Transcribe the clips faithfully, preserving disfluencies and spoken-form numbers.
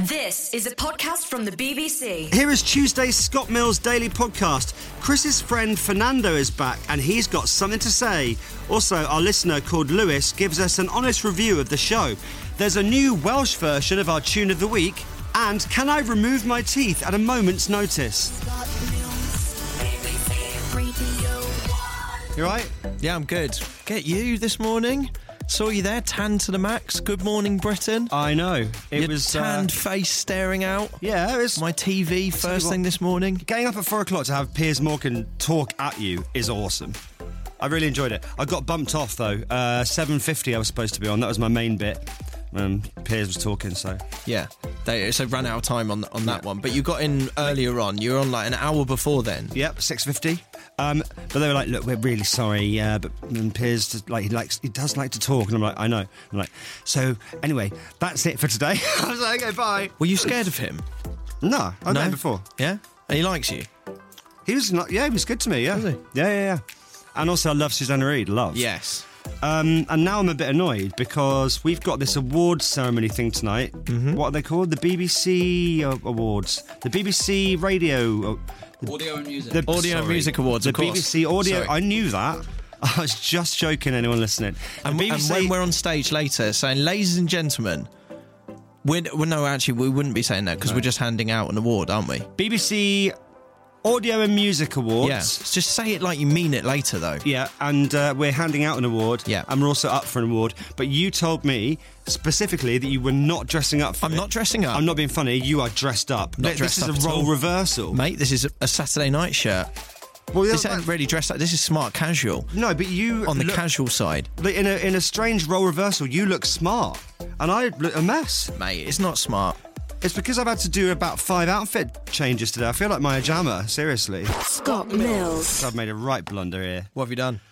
This is a podcast from the B B C. Here is Tuesday's Scott Mills Daily Podcast. Chris's friend Fernando is back and he's got something to say. Also, our listener called Lewis gives us an honest review of the show. There's a new Welsh version of our Tune of the Week. And can I remove my teeth at a moment's notice? You right? Yeah, I'm good. Get you this morning. Saw you there, tanned to the max. Good morning, Britain. I know. It Your was tanned uh, face staring out. Yeah, it was My T V first thing this morning. Getting up at four o'clock to have Piers Morgan talk at you is awesome. I really enjoyed it. I got bumped off though. Uh, seven fifty I was supposed to be on. That was my main bit. Um, Piers was talking, so Yeah, they so ran out of time on on that one. But you got in earlier on. You were on like an hour before then. Yep, six fifty. Um, but they were like, "Look, we're really sorry, uh, but and Piers just, like he likes, he does like to talk." And I'm like, "I know." I'm like, "So anyway, that's it for today." I was like, "Okay, bye." Were you scared of him? No, I've No? met him before. Yeah, and he likes you. He was not. Yeah, he was good to me. Yeah, Was he? yeah, yeah, yeah. And also, I love Susanna Reid. Love. Yes. Um, and now I'm a bit annoyed because we've got this awards ceremony thing tonight. Mm-hmm. What are they called? The B B C Awards. The B B C Radio... Audio and Music. The, Audio and Music Awards, The of course. B B C Audio... Sorry. I knew that. I was just joking, anyone listening. The And, B B C, and when we're on stage later saying, ladies and gentlemen, we're, well, no, actually, we wouldn't be saying that because No. we're just handing out an award, aren't we? B B C Audio and Music Awards. Yeah. Just say it like you mean it later, though. Yeah, and uh, we're handing out an award. Yeah. And we're also up for an award. But you told me specifically that you were not dressing up for I'm it. not dressing up. I'm not being funny. You are dressed up. Not Th- dressed this up is a at role all. reversal. Mate, this is a, a Saturday night shirt. Well, This yeah, ain't really dressed up. This is smart casual. no, but you On the look, casual side. like, in a in a strange role reversal. You look smart, and I look a mess. Mate, it's not smart. It's because I've had to do about five outfit changes today. I feel like my Ajama. Seriously, Scott Mills. I've made a right blunder here. What have you done?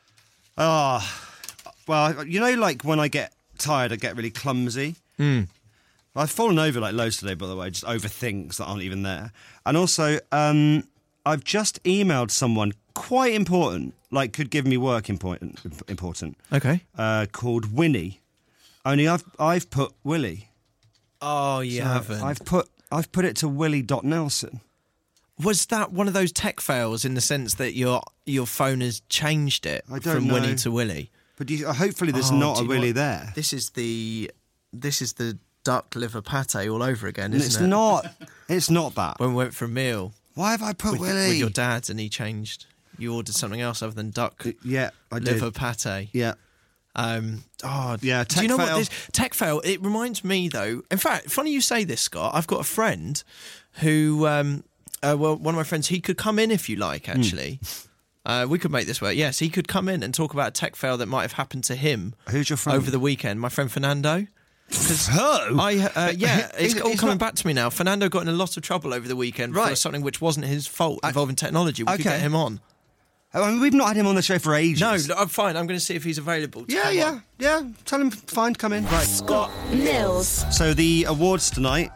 Ah, well, you know, like when I get tired, I get really clumsy. Mm. I've fallen over like loads today, by the way, just over things that aren't even there. And also, um, I've just emailed someone quite important, like could give me work important, important, Okay. uh, called Winnie. Only I've I've put Willie. Oh, you So haven't. I've put I've put it to Willie dot Nelson. Was that one of those tech fails in the sense that your your phone has changed it I don't from know. Winnie to Willie? But do you, uh, hopefully there's Oh, not do a you Willie want- there. This is the this is the duck liver pate all over again, isn't It's it? not. It's not that. When we went for a meal Why have I put with, Willie? with your dad and he changed. You ordered something else other than duck Yeah, I did. liver pate. Yeah. Um, oh, Yeah, do you tech know fail. what this tech fail? It reminds me though. In fact, funny you say this, Scott. I've got a friend who, um, uh, well, one of my friends. He could come in if you like. Actually, uh, we could make this work. Yes, he could come in and talk about a tech fail that might have happened to him. Who's your friend? Over the weekend? My friend Fernando. Who? I uh, yeah, it's He's- all he's coming not- back to me now. Fernando got in a lot of trouble over the weekend for Right. something which wasn't his fault involving technology. We could okay. get him on. I mean, we've not had him on the show for ages. No, no, I'm fine. I'm going to see if he's available. to Yeah, come yeah, on. yeah. Tell him, fine, come in. Right. Scott Mills. So the awards tonight,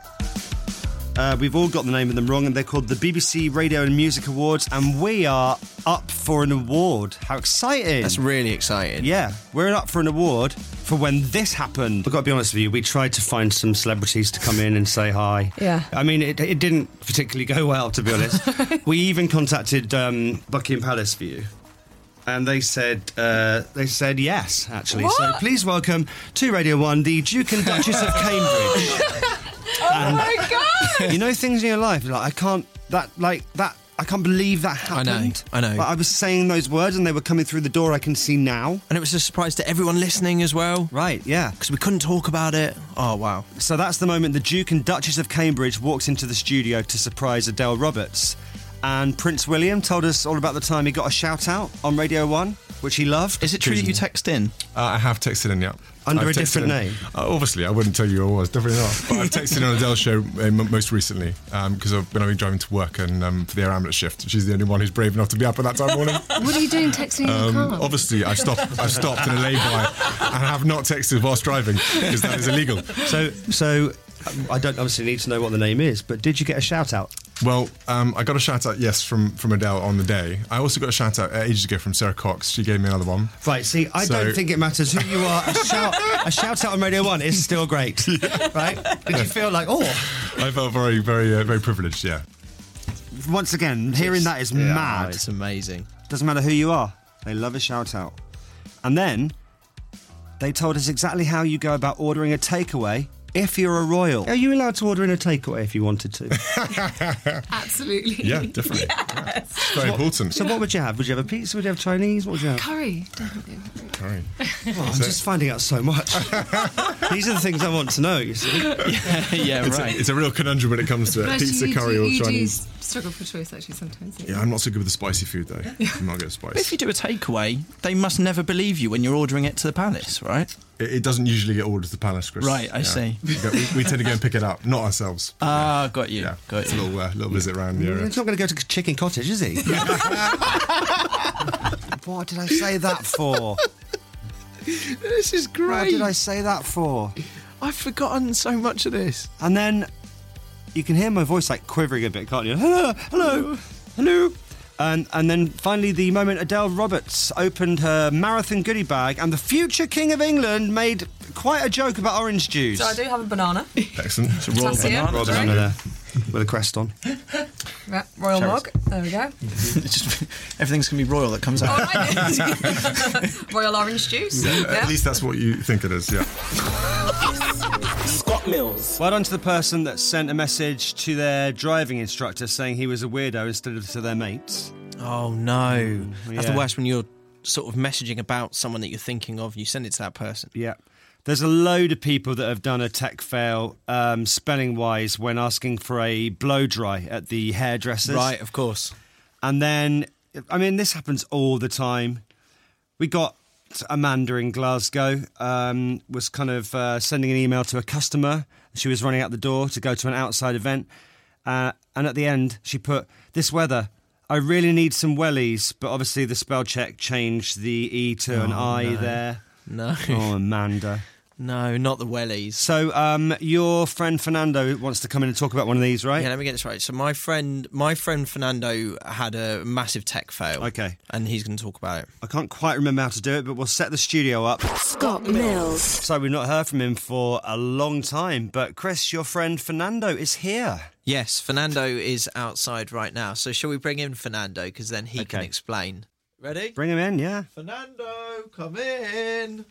uh, we've all got the name of them wrong, and they're called the B B C Radio and Music Awards, and we are up for an award. How exciting! That's really exciting. Yeah, we're up for an award for when this happened. I've got to be honest with you, we tried to find some celebrities to come in and say hi. Yeah. I mean, it, it didn't particularly go well, to be honest. We even contacted um, Buckingham Palace for you. And they said uh, they said yes, actually. What? So please welcome to Radio One the Duke and Duchess of Cambridge. Oh my God! You know things in your life, like I can't that like that I can't believe that I know, happened. I know. Like, I was saying those words and they were coming through the door. I can see now. And it was a surprise to everyone listening as well. Right, yeah. Because we couldn't talk about it. Oh, wow. So that's the moment the Duke and Duchess of Cambridge walked into the studio to surprise Adele Roberts. And Prince William told us all about the time he got a shout out on Radio One, which he loved. Is it true that you text in? Uh, I have texted in, yeah. Under I've a texted different in. name? Uh, obviously, I wouldn't tell you who I was, definitely not. But I've texted in on Adele's show uh, m- most recently because I've been, I've been driving to work and um, for the air ambulance shift. She's the only one who's brave enough to be up at that time of morning. What are you doing texting in the Um, car? obviously, I've stopped, I've stopped in a lay-by and have not texted whilst driving because that is illegal. So, so um, I don't obviously need to know what the name is, but did you get a shout out? Well, um, I got a shout out, yes, from, from Adele on the day. I also got a shout out uh, ages ago from Sarah Cox. She gave me another one. Right, see, I So- don't think it matters who you are. A shout, a shout out on Radio One is still great, right? Did you feel like, oh, I felt very, very, uh, very privileged, yeah. once again, hearing that is Yeah, mad. it's amazing. Doesn't matter who you are. They love a shout out. And then they told us exactly how you go about ordering a takeaway if you're a royal. Are you allowed to order in a takeaway if you wanted to? Absolutely. Yeah, definitely. Yeah. It's very important. So what would you have? Would you have a pizza? Would you have Chinese? What would you have? Curry, definitely. Sorry. Oh, I'm just finding out so much. These are the things I want to know, you see. yeah, It's, right. a, it's a real conundrum when it comes to But pizza, you curry, do, or you Chinese. do struggle for choice, actually, sometimes. don't you? Yeah, I'm not so good with the spicy food, though. I'm not good at spice. But if you do a takeaway, they must never believe you when you're ordering it to the palace, right? It, it doesn't usually get ordered to the palace, Chris. Right, I see. We, go, we, we tend to go and pick it up, not ourselves. Ah, got you. yeah, Got it's a you. little, uh, little visit around the area. He's not going to go to Chicken Cottage, is he? What did I say that for? This is What great. did I say that for? I've forgotten so much of this. And then you can hear my voice like quivering a bit, can't you? Hello, hello, hello. And, and then finally, the moment Adele Roberts opened her marathon goodie bag, and the future King of England made quite a joke about orange juice. So I do have a banana. Excellent. It's a royal Classy, yeah. banana. Royal banana there, with a crest on. Yeah, royal mug. There we go. It's just, everything's going to be royal that comes out. Oh, right. Royal orange juice. At Yeah. least that's what you think it is, yeah. Scott Mills. Well done to the person that sent a message to their driving instructor saying he was a weirdo instead of to their mates. Oh, no. That's yeah. the worst when you're sort of messaging about someone that you're thinking of, you send it to that person. Yeah. There's a load of people that have done a tech fail, um, spelling-wise, when asking for a blow-dry at the hairdressers. Right, of course. And then, I mean, this happens all the time. We got Amanda in Glasgow, um, was kind of uh, sending an email to a customer. She was running out the door to go to an outside event. Uh, and at the end, she put, "This weather, I really need some wellies." But obviously the spell check changed the E to an I no. there. No. Oh, Amanda. No, not the wellies. So, um, your friend Fernando wants to come in and talk about one of these, right? Yeah, let me get this right. So my friend, my friend Fernando had a massive tech fail. Okay. And he's going to talk about it. I can't quite remember how to do it, but we'll set the studio up. Scott Mills. So we've not heard from him for a long time, but Chris, your friend Fernando is here. Yes, Fernando is outside right now. So shall we bring in Fernando? Because then he can Okay. explain. Ready? Bring him in, yeah. Fernando, come in.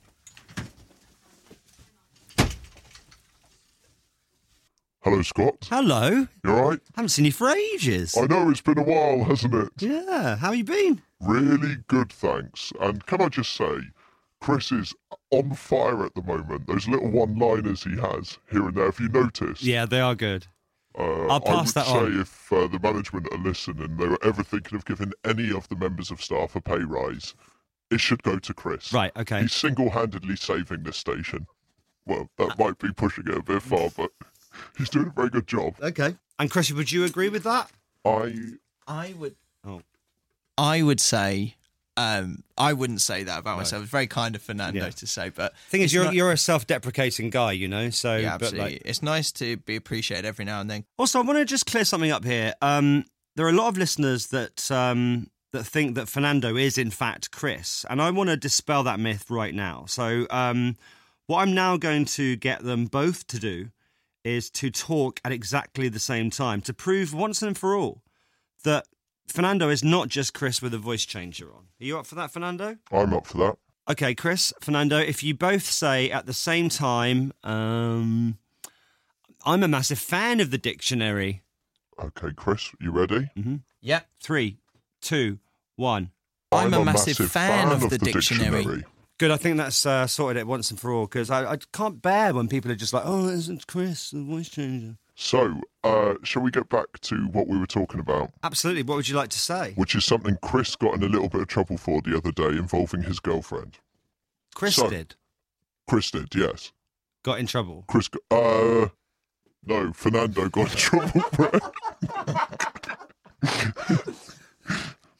Hello, Scott. Hello. You alright? Haven't seen you for ages. I know it's been a while, hasn't it? Yeah, how you been? Really good, thanks. And can I just say, Chris is on fire at the moment. Those little one-liners he has here and there, if you notice. Yeah, they are good. uh, I'll pass I that would say on. if uh, the management are listening, they were ever thinking of giving any of the members of staff a pay rise, it should go to Chris. Right, okay. He's single-handedly saving this station. Well, that might be pushing it a bit far, but he's doing a very good job. Okay. And Chris, would you agree with that? I I would. Oh. I would say. Um, I wouldn't say that about myself. It's very kind of Fernando Yeah. to say, but Thing is, it's you're not- you're a self-deprecating guy, you know. So, yeah, but absolutely. like, It's nice to be appreciated every now and then. also, I want to just clear something up here. Um, there are a lot of listeners that um, that think that Fernando is in fact Chris, and I want to dispel that myth right now. So, um, what I'm now going to get them both to do is to talk at exactly the same time to prove once and for all that Fernando is not just Chris with a voice changer on. Are you up for that, Fernando? I'm up for that. Okay, Chris, Fernando, if you both say at the same time, um, I'm a massive fan of the dictionary. Okay, Chris, you ready? Yeah, Three, two, one. I'm a massive fan of the dictionary. Good, I think that's uh, sorted it once and for all, because I, I can't bear when people are just like, oh, isn't Chris the voice changer? So, uh, shall we get back to what we were talking about, Absolutely. What would you like to say? which is something Chris got in a little bit of trouble for the other day involving his girlfriend? Chris so- did. Chris did, yes. Got in trouble. Chris, got, uh, no, Fernando got in trouble for it.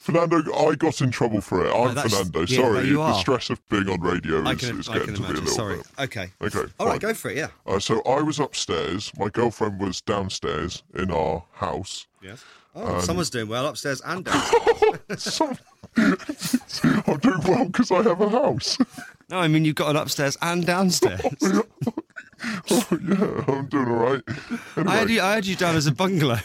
Fernando, I got in trouble for it. I'm that's- Fernando. yeah, Sorry, but you the are. stress of being on radio I is, can, is I getting can to me a imagine. little Sorry. bit. Okay. Okay. All right, fine. go for it. Yeah. Uh, so I was upstairs. My girlfriend was downstairs in our house. Yes. Oh, someone's doing well upstairs and down. So, I'm doing well because I have a house. No, I mean you've got an upstairs and downstairs. Oh, yeah, I'm doing all right. Anyway, I had you. I had you down as a bungalow.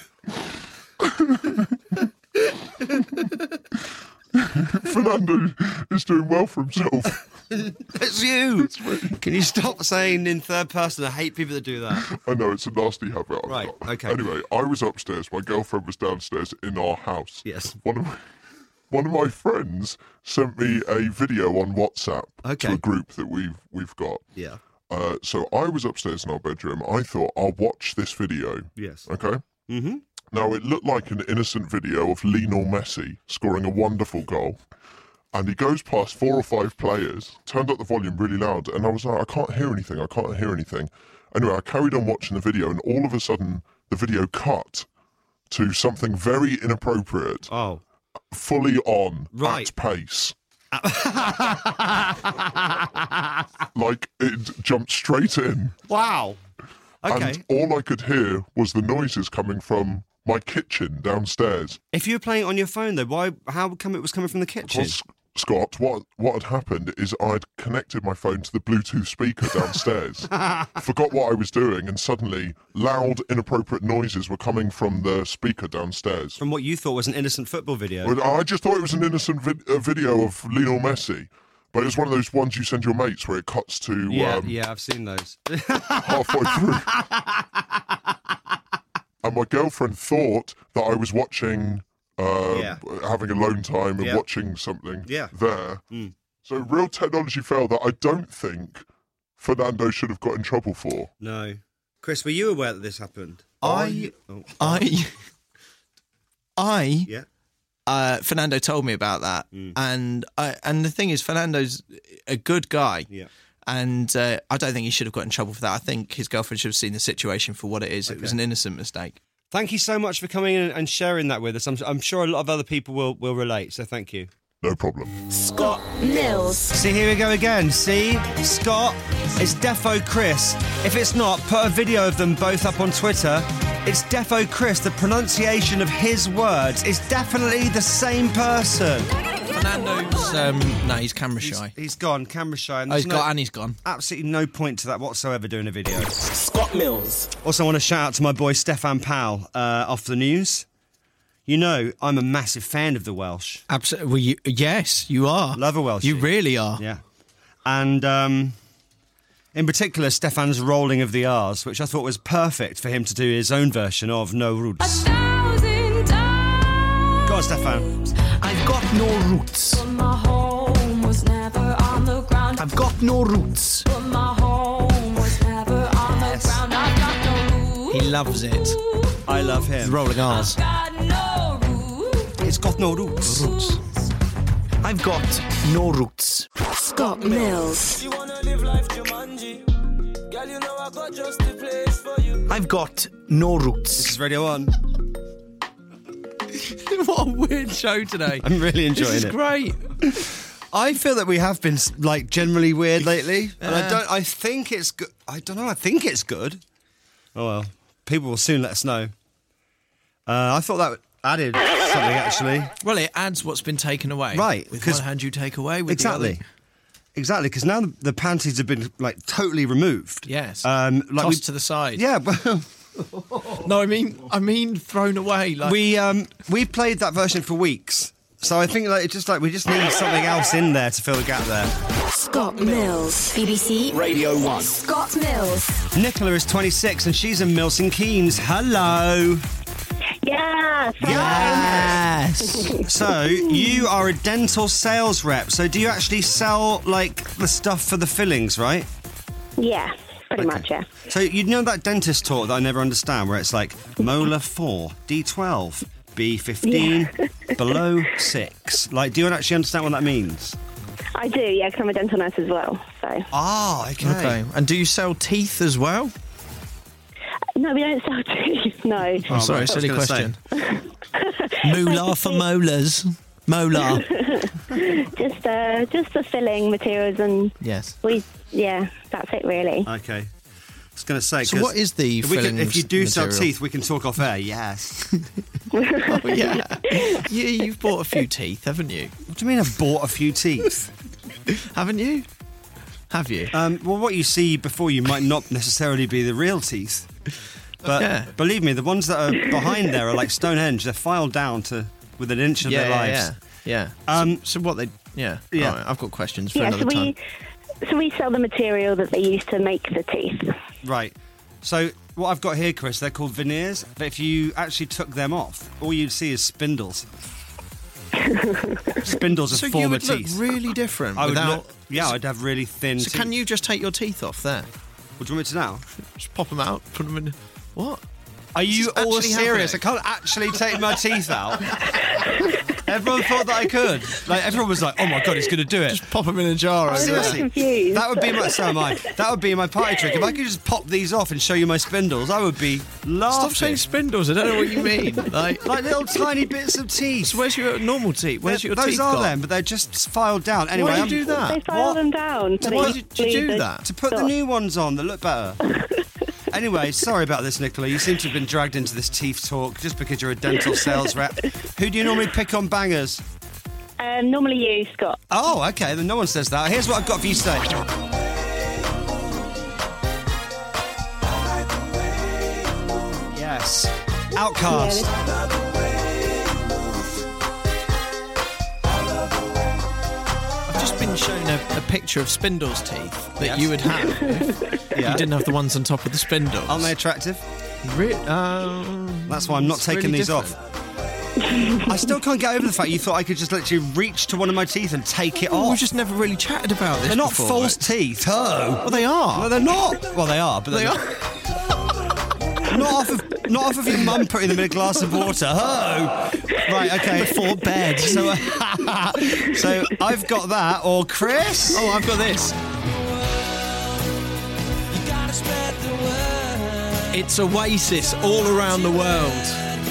Fernando is doing well for himself. It's you. Can you stop saying in third person? I hate people that do that. I know, it's a nasty habit I've Right, got. okay. Anyway, I was upstairs. My girlfriend was downstairs in our house. Yes. One of my, one of my friends sent me a video on WhatsApp Okay. to a group that we've we've got. Yeah. Uh, so I was upstairs in our bedroom. I thought, I'll watch this video. Yes. Okay? Mm-hmm. Now, it looked like an innocent video of Lionel Messi scoring a wonderful goal. And he goes past four or five players, turned up the volume really loud, and I was like, I can't hear anything, I can't hear anything. Anyway, I carried on watching the video, and all of a sudden, the video cut to something very inappropriate, Oh. fully on, Right. at pace. Like, it jumped straight in. Wow. Okay. And all I could hear was the noises coming from my kitchen downstairs. If you were playing it on your phone, though, why? How come it was coming from the kitchen? Because, Scott, what what had happened is I'd connected my phone to the Bluetooth speaker downstairs, forgot what I was doing, and suddenly loud, inappropriate noises were coming from the speaker downstairs. From what you thought was an innocent football video. But I just thought it was an innocent vid- a video of Lionel Messi, but it's one of those ones you send your mates where it cuts to Yeah, um, yeah, I've seen those. halfway through. And my girlfriend thought that I was watching, uh, Yeah. having alone time and Yeah. watching something Yeah. there. So real technology fail that I don't think Fernando should have got in trouble for. No. Chris, were you aware that this happened? I, Oh, I, I, yeah. uh, Fernando told me about that, and I, and the thing is, Fernando's a good guy. Yeah. And uh, I don't think he should have got in trouble for that. I think his girlfriend should have seen the situation for what it is. It was an innocent mistake. Thank you so much for coming in and sharing that with us. I'm, I'm sure a lot of other people will, will relate, so thank you. No problem. Scott Mills. See, here we go again. See? Scott, it's Defo Chris. If it's not, put a video of them both up on Twitter. It's Defo Chris. The pronunciation of his words is definitely the same person. Fernando's, um, no, he's camera shy. He's gone, camera shy. And Oh, he's there's no- got and he's gone. absolutely no point to that whatsoever doing a video. Scott Mills. Also, I want to shout out to my boy Stefan Powell uh, off the news. You know, I'm a massive fan of the Welsh. Absolutely. Well, you, yes, you are. Love a Welsh. You really are. Yeah. And um, in particular, Stefan's rolling of the R's, which I thought was perfect for him to do his own version of No Roots. Go on, Stefan. I've got no roots. But my home was never on the ground. I've got no roots. But my home was never on the ground. I've got no roots. He loves it. I love him. The rolling R's. Got no roots. It's got no roots. Roots. I've got no roots. Scott Mills. You wanna live life Jumanji? Girl, you know I got just the place for you. I've got no This roots. is Radio One. What a weird show today. I'm really enjoying This is it. great. I feel that we have been like generally weird lately, and I don't. I think it's good. I don't know. I think it's good. Oh well, people will soon let us know. Uh, I thought that added something actually. Well, it adds what's been taken away. Right, With 'cause- one hand you take away. With Exactly. The other. Exactly, because now the, the panties have been like totally removed. Yes. Um, like Tossed we- to the side. Yeah, well, No, I mean, I mean, thrown away. Like we um we played that version for weeks, so I think like it's just like we just need something else in there to fill the gap there. Scott Mills. B B C Radio one. Scott Mills. Nicola is twenty-six and she's in Milton Keynes. Hello. Yes. yes. So you are a dental sales rep. So do you actually sell like the stuff for the fillings, right? Yes, pretty Okay. much, yeah. So you know that dentist talk that I never understand, where it's like molar four, D twelve, B fifteen, below six. Like, do you actually understand what that means? I do, yeah, because I'm a dental nurse as well. So Ah, okay. Okay. And do you sell teeth as well? no, we don't sell teeth. No. Oh, sorry, right. silly I was gonna question. Moolah for molars. Molar. just uh, just the filling materials, and Yes. we yeah, that's it really. Okay. I was going to say. So 'cause what is the if, we can, filling if you do sell material? teeth, we can talk off air. Yes. Oh, yeah. you, you've bought a few teeth, haven't you? What do you mean I've bought a few teeth? Haven't you? Have you? Um, well, what you see before you might not necessarily be the real teeth. But Yeah. believe me, the ones that are behind there are like Stonehenge. They're filed down to with an inch of yeah, their lives. yeah, yeah. Um, so, so what they... Yeah. Yeah. Right, I've got questions for Yeah, so another time. we so we sell the material that they use to make the teeth. Right. So what I've got here, Chris, they're called veneers. But if you actually took them off, all you'd see is spindles. Spindles of So you former would look teeth. really different I would without... look, yeah, I'd have really thin So teeth. can you just take your teeth off there? What do you want me to now? Just pop them out, put them in... What? Are you This is all actually serious? happening. I can't actually take my teeth out. Everyone thought that I could. Like everyone was like, "Oh my god, he's going to do it." Just pop them in a jar. I was over really there. confused. That would be my so am I. That would be my party trick. If I could just pop these off and show you my spindles, I would be laughing. Stop saying spindles. I don't know what you mean. Like, like little tiny bits of teeth. so where's your normal teeth? Where's your Those teeth are gone? them, but they're just filed down. Anyway, Why do you I'm- do that? They file What? them down. so Why that did you glue do the- that? to put the Stop. new ones on that look better. Anyway, sorry about this, Nicola. You seem to have been dragged into this teeth talk just because you're a dental sales rep. Who do you normally pick on bangers? Um, normally you, Scott. Oh, okay. Then no one says that. Here's what I've got for you today. Yes. Outcast. I've just been shown a, a picture of Spindle's teeth that Yes. you would have if Yeah. you didn't have the ones on top of the spindles. Aren't they attractive? Re- um, That's why I'm not it's taking really these different. off. I still can't get over the fact you thought I could just literally reach to one of my teeth and take it Oh, off. we've just never really chatted about this They're not before, false mate. teeth. Oh. Well, they are. No, they're not. Well, they are, but They they're are. not off of not off of your mum putting them in a glass of water. Oh, right, okay. Before bed. So, uh, so I've got that. Or Chris? Oh, I've got this. It's Oasis all around the world.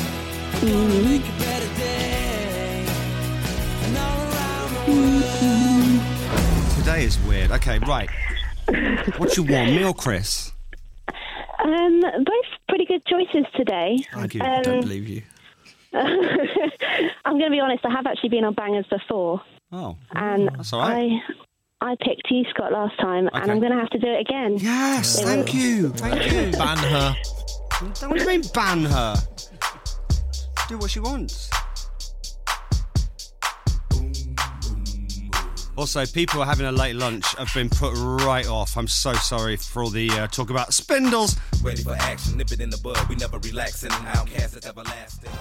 Today is weird. Okay, right. What do you want, me or Chris? Um, both pretty good choices today. Thank you. Um, Don't believe you. I'm going to be honest. I have actually been on bangers before, Oh, and that's all right. I I picked you, Scott, last time, Okay. and I'm going to have to do it again. Yes, thank you. Thank you. Ban her. What do you mean ban her? Do what she wants. Also, people who are having a late lunch have been put right off. I'm so sorry for all the uh, talk about spindles. Ready for action, nip it in the bud. We never relaxing. Outcast is everlasting.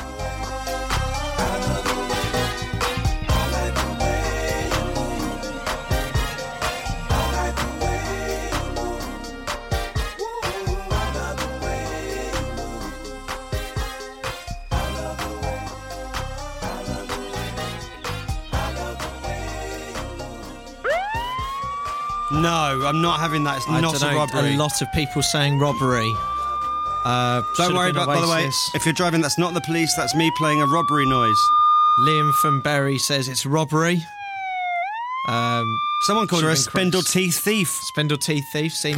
No, I'm not having that. It's I not don't a know, robbery. A lot of people saying robbery. Uh, Don't should worry have been about, by the way, Oasis. if you're driving, that's not the police, that's me playing a robbery noise. Liam from Berry says it's robbery. Um, Someone called should her a have been spindle Chris. teeth thief. Spindle teeth thief, seen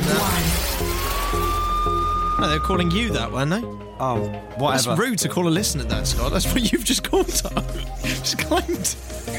that? No, they were calling you that, weren't they? Oh, That's whatever. rude to call a listener that, Scott. That's what you've just called her. Just claimed.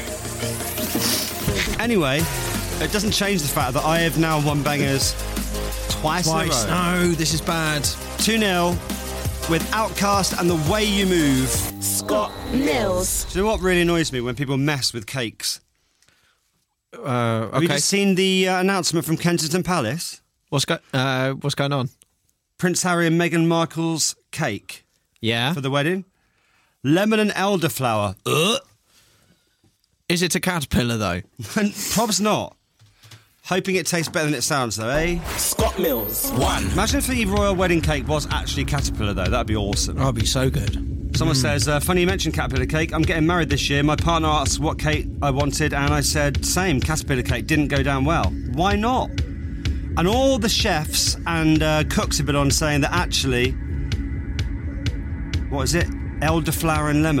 Anyway, it doesn't change the fact that I have now won bangers twice, Twice. in a row. No, this is bad. two nil with Outcast and The Way You Move. Scott Mills. Do you know what really annoys me? When people mess with cakes. Uh, Have you okay. just seen the uh, announcement from Kensington Palace? What's, go- uh, what's going on? Prince Harry and Meghan Markle's cake Yeah. for the wedding. Lemon and elderflower. Ugh. Is it a caterpillar, though? Probs not. Hoping it tastes better than it sounds, though, eh? Scott Mills. One. Imagine if the royal wedding cake was actually caterpillar, though. That'd be awesome. That'd be so good. Someone says, uh, funny you mentioned caterpillar cake. I'm getting married this year. My partner asked what cake I wanted, and I said, same, caterpillar cake. Didn't go down well. Why not? And all the chefs and uh, cooks have been on saying that actually, what is it? Elderflower and lemon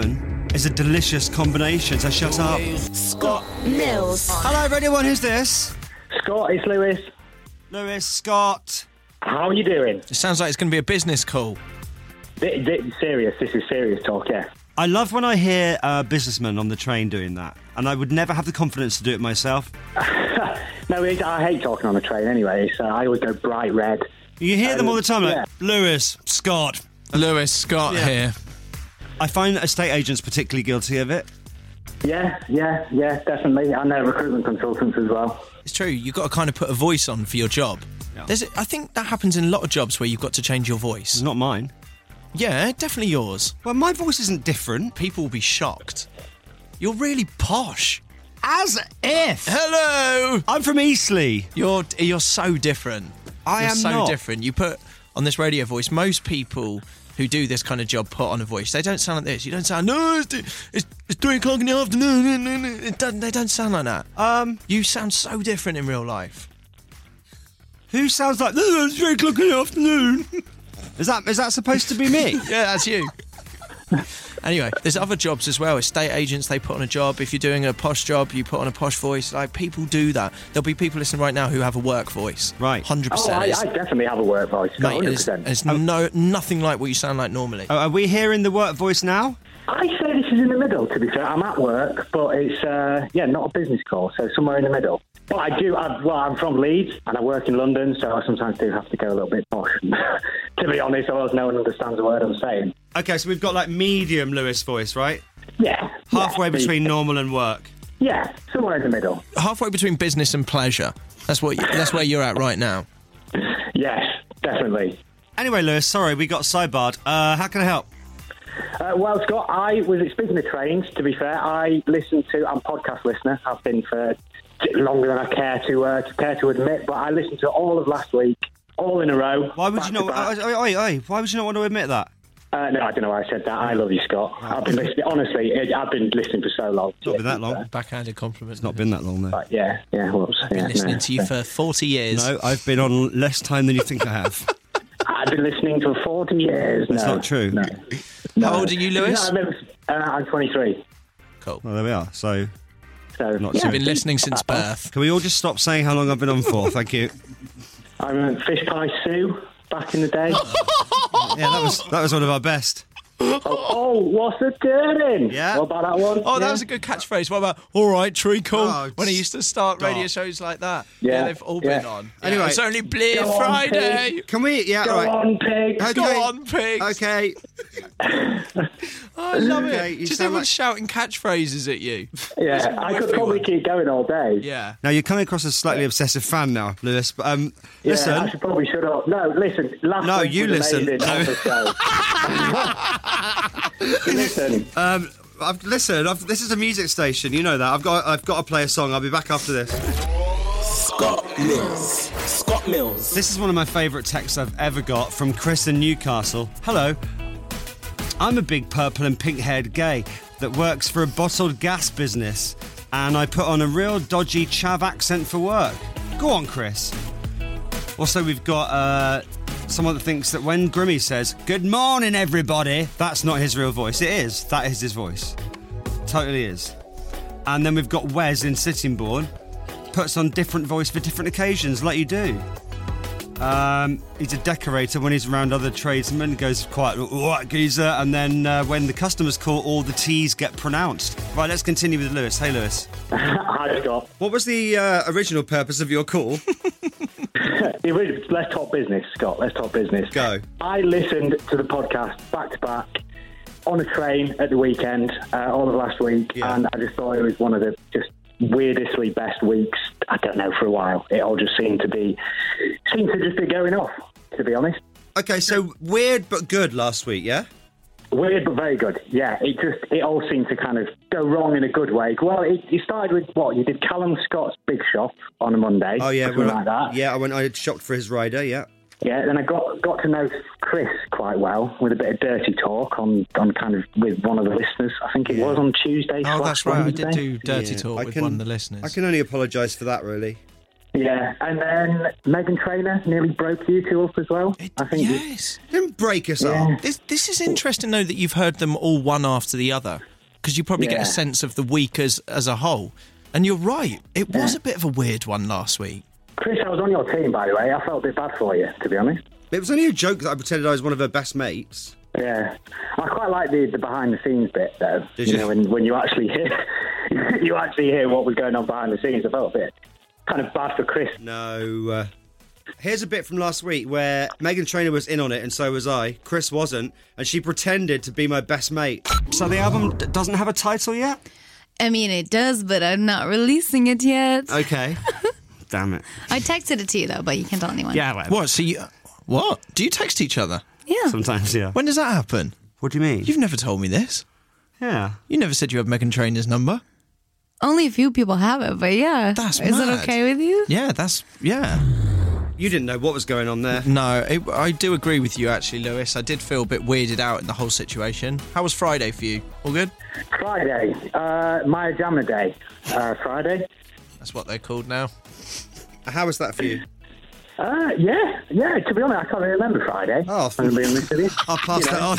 is a delicious combination, so shut up. Scott Mills. Hello, Radio one, who's this? Scott, it's Lewis. Lewis, Scott. How are you doing? It sounds like it's going to be a business call. Th- th- serious, this is serious talk, yeah. I love when I hear uh, businessmen on the train doing that, and I would never have the confidence to do it myself. No, it, I hate talking on the train anyway, so I always go bright red. You hear Um, them all the time, like, yeah. Lewis, Scott. Lewis, Scott Yeah. here. I find estate agents particularly guilty of it. Yeah, yeah, yeah, definitely. And they're recruitment consultants as well. It's true, you've got to kind of put a voice on for your job. Yeah. There's, a, I think that happens in a lot of jobs where you've got to change your voice. It's not mine. Yeah, definitely yours. Well, my voice isn't different. People will be shocked. You're really posh. As if. Hello! I'm from Eastleigh. You're you're so different. I you're am so not. different. You put on this radio voice, most people who do this kind of job put on a voice. They don't sound like this. You don't sound, no, it's, it's, it's three o'clock in the afternoon. It doesn't, they don't sound like that. Um, You sound so different in real life. Who sounds like, no, it's three o'clock in the afternoon? Is that is that supposed to be me? Yeah, that's you. Anyway, there's other jobs as well. Estate agents, they put on a job. If you're doing a posh job, you put on a posh voice. Like, people do that. There'll be people listening right now who have a work voice. Right. one hundred Oh, percent. I, It's- I definitely have a work voice. Mate, one hundred it's, percent. it's no, nothing like what you sound like normally. Oh, are we hearing the work voice now? I say this is in the middle, to be fair. I'm at work, but it's, uh, yeah, not a business call, so somewhere in the middle. But I do, I, well, I'm from Leeds, and I work in London, so I sometimes do have to go a little bit posh. To be honest, otherwise no one understands a word I'm saying. Okay, so we've got like medium Lewis voice, right? Yeah. Halfway yeah, between normal and work. Yeah, somewhere in the middle. Halfway between business and pleasure. That's what. You, that's where you're at right now. Yes, definitely. Anyway, Lewis, sorry, we got sidebarred. Uh, how can I help? Uh, well, Scott, I was speaking of trains. To be fair, I listen to. I'm a podcast listener. I've been for longer than I care to uh, to care to admit. But I listened to all of last week, all in a row. Why would back you not? to back. Oi, oi, oi, why would you not want to admit that? Uh, no, I don't know why I said that. I love you, Scott. I've been listening. Honestly, it, I've been listening for so long. It's not been that long. Backhanded compliment. It's not been that long, though. But yeah, yeah. Whoops. I've been yeah, listening no, to you no. for forty years. No, I've been on less time than you think I have. I've been listening for forty years. That's no, not true. No. no. How old are you, Lewis? No, I mean, uh, I'm twenty-three. Cool. Well, there we are. So, So Not yeah, You've been listening since birth. can we all just stop saying how long I've been on for? Thank you. I'm a Fish Pie Sue back in the day. Yeah, that was that was one of our best. oh, oh, what's the doing? Yeah. What about that one? Oh, that Yeah. was a good catchphrase. What about, all right, treacle? Oh, when he used to start stop. radio shows like that. Yeah, they've all yeah. been on. Yeah, Anyway. It's only Blair Go on, Friday. pig. Can we? Yeah, Go all right. on, pig. Okay. Go on, pigs. Okay. Oh, I love Okay, it. you Just sound everyone like- shouting catchphrases at you. Yeah, I could everyone. probably keep going all day. Yeah. Now you're coming across as a slightly obsessive fan now, Lewis. But um, Yeah, listen. I should probably shut up. No, listen. Last No, week you was listen. amazing on the show. Listen. Um, I've, listen, I've, this is a music station. You know that. I've got, I've got to play a song. I'll be back after this. Scott Mills. Scott Mills. This is one of my favourite texts I've ever got from Chris in Newcastle. Hello. I'm a big purple and pink-haired gay that works for a bottled gas business, and I put on a real dodgy chav accent for work. Go on, Chris. Also, we've got uh, someone that thinks that when Grimmy says, "Good morning, everybody," that's not his real voice. It is. That is his voice. Totally is. And then we've got Wes in Sittingbourne. Puts on different voice for different occasions, like you do. Um, he's a decorator when he's around other tradesmen, goes quite what geezer, and then uh, when the customers call, all the T's get pronounced. Right, let's continue with Lewis. Hey, Lewis. Hi, Scott. What was the uh, original purpose of your call? It was- Let's talk business, Scott. Let's talk business. Go. I listened to the podcast back to back on a train at the weekend, uh, all of last week, Yeah. and I just thought it was one of the just weirdestly best weeks. I don't know, for a while. It all just seemed to be seemed to just be going off, to be honest. Okay, so weird but good last week, yeah? Weird but very good. Yeah, it just it all seemed to kind of go wrong in a good way. Well, it, it started with what you did, Callum Scott's Big Shop on a Monday. Oh, yeah. or something when I- like that. Yeah, I went. I shopped for his rider, yeah. Yeah, then I got got to know Chris quite well with a bit of dirty talk on, on kind of with one of the listeners. I think it was on Tuesday. Oh, slash that's right. I did Wednesday. do dirty Yeah, talk I with can- one of the listeners. I can only apologise for that, really. Yeah, and then Megan Trainor nearly broke you two up as well. It- I think. you- yes. Didn't break us Yeah. up. This, this is interesting, though, that you've heard them all one after the other. because you probably get Yeah. a sense of the week as, as a whole. And you're right, it was a bit of a weird one last week. Chris, I was on your team, by the way. I felt a bit bad for you, to be honest. It was only a joke that I pretended I was one of her best mates. Yeah. I quite like the, the behind-the-scenes bit, though. Did you? you? know, when, when you actually hear you actually hear what was going on behind the scenes. I felt a bit kind of bad for Chris. No. Uh, here's a bit from last week where Megan Trainor was in on it and so was I. Chris wasn't, and she pretended to be my best mate. So the album d- doesn't have a title yet? I mean, it does, but I'm not releasing it yet. Okay. Damn it. I texted it to you, though, but you can't tell anyone. Yeah, whatever. What? So you, what? Do you text each other? Yeah. Sometimes, yeah. When does that happen? What do you mean? You've never told me this. Yeah. You never said you had Megan Trainor's number. Only a few people have it, but yeah. That's Is mad. it okay with you? Yeah, that's, yeah. You didn't know what was going on there. No, it, I do agree with you, actually, Lewis. I did feel a bit weirded out in the whole situation. How was Friday for you? All good? Friday, uh, my Jammer Day. Uh, Friday. That's what they're called now. How was that for you? Uh, yeah, yeah. To be honest, I can't really remember Friday. Oh, I'm being honest with you. I'll pass You that know. on.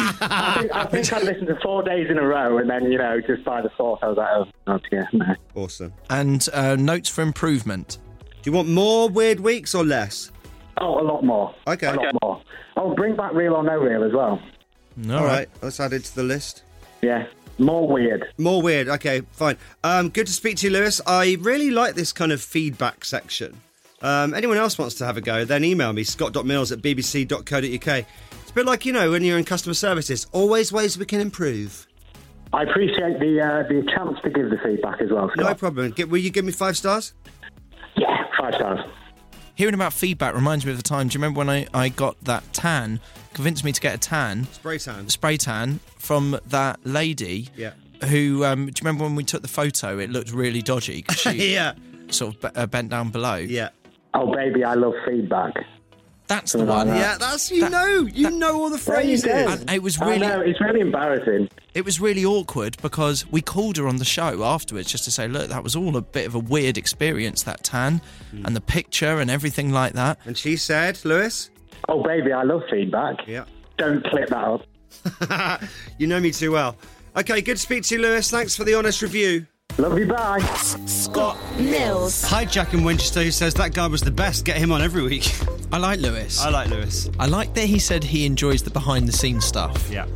I think, I think I listened to four days in a row, and then you know, just by the fourth, I was like, oh, not yeah, no. Awesome. And uh, notes for improvement. Do you want more weird weeks or less? Oh, a lot more. Okay. A lot more. Oh, bring back Real or No Real as well. All right, let's add it to the list. Yeah, more weird. More weird. Okay, fine. Um, good to speak to you, Lewis. I really like this kind of feedback section. Um, anyone else wants to have a go, then email me, scott dot mills at b b c dot co dot u k. It's a bit like, you know, when you're in customer services, always ways we can improve. I appreciate the uh, the chance to give the feedback as well, Scott. No problem. Get, will you give me five stars? Yeah, five stars. Hearing about feedback reminds me of the time, do you remember when I, I got that tan, convinced me to get a tan, Spray tan. spray tan, from that lady Yeah. who, um, do you remember when we took the photo, it looked really dodgy, 'cause she Yeah. sort of be- uh, bent down below. Yeah. Oh, baby, I love feedback. That's the Something like one. that. Yeah, that's, you That- know, you that- know all the There you phrases. go. And it was I really, know, it's really embarrassing. it was really awkward because we called her on the show afterwards just to say, look, that was all a bit of a weird experience, that tan, and the picture and everything like that. And she said, Lewis? Oh, baby, I love feedback. Yeah. Don't clip that up. You know me too well. Okay, good to speak to you, Lewis. Thanks for the honest review. Love you, bye. Scott Mills. Hi, Jack in Winchester, who says that guy was the best. Get him on every week. I like Lewis. I like Lewis. I like that he said he enjoys the behind-the-scenes stuff. Yeah.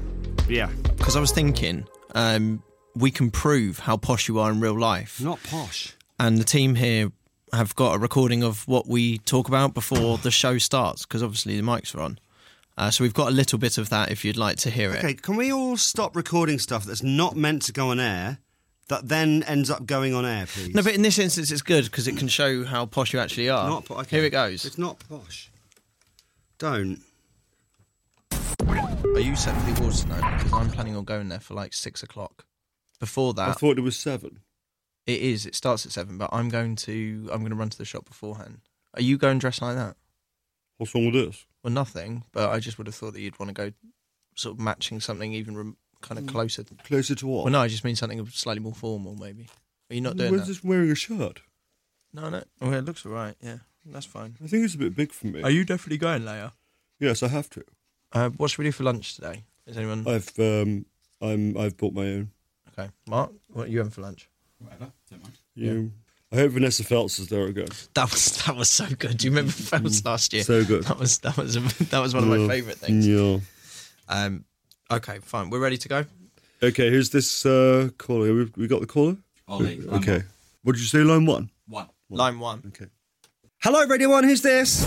Yeah. Because I was thinking, um, we can prove how posh you are in real life. Not posh. And the team here have got a recording of what we talk about before the show starts, because obviously the mics are on. Uh, so we've got a little bit of that if you'd like to hear it. Okay, can we all stop recording stuff that's not meant to go on air that then ends up going on air, please? No, but in this instance it's good because it can show how posh you actually are. Not po- okay. Here it goes. It's not posh. Don't. Are you set for the awards tonight? Because I'm planning on going there for like six o'clock. Before that, thought it was seven. it is. It starts at seven, but I'm going to. I'm going to run to the shop beforehand. Are you going dressed like that? What's wrong with this? Well, nothing. But I just would have thought that you'd want to go, sort of matching something even rem- kind of closer. Closer to what? Well, no, I just mean something slightly more formal, maybe. Are you not doing We're that? just wearing a shirt. No, no. Well, it looks all right. Yeah, that's fine. I think it's a bit big for me. Are you definitely going, Leia? Yes, I have to. Uh, what should we do for lunch today? Is anyone? I've um, I'm I've bought my own. Okay, Mark, what are you having for lunch? Whatever, don't mind. Yeah. I hope Vanessa Feltz is there again. That was that was so good. Do you remember Phelps last year? So good. That was that was a, that was one of my Yeah. favourite things. Yeah. Um, okay, fine. We're ready to go. Okay, who's this uh, caller? We we got the caller. Ollie, line Okay. one. What did you say? Line one. One. Line one. Okay. Hello, Radio One. Who's this?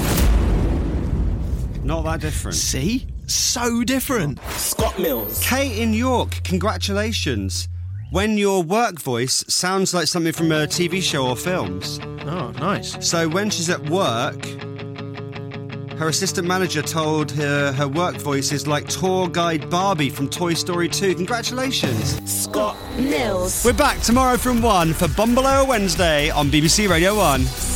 Not that different. See, so different. Scott Mills. Kate in York, congratulations. When your work voice sounds like something from a T V show or films. Oh, nice. So when she's at work, her assistant manager told her her work voice is like tour guide Barbie from Toy Story two. Congratulations. Scott Mills. We're back tomorrow from one for Bumbaloo Wednesday on B B C Radio one.